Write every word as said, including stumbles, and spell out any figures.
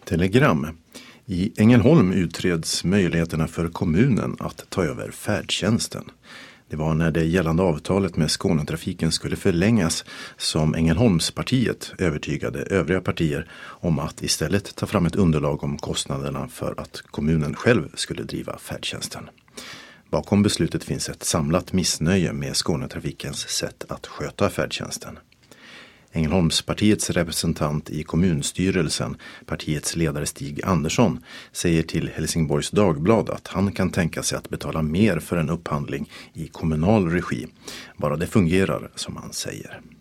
Telegram. I Ängelholm utreds möjligheterna för kommunen att ta över färdtjänsten. Det var när det gällande avtalet med Skånetrafiken skulle förlängas som Ängelholmspartiet övertygade övriga partier om att istället ta fram ett underlag om kostnaderna för att kommunen själv skulle driva färdtjänsten. Bakom beslutet finns ett samlat missnöje med Skånetrafikens sätt att sköta färdtjänsten. Ängelholmspartiets representant i kommunstyrelsen, partiets ledare Stig Andersson, säger till Helsingborgs Dagblad att han kan tänka sig att betala mer för en upphandling i kommunal regi, bara det fungerar som han säger.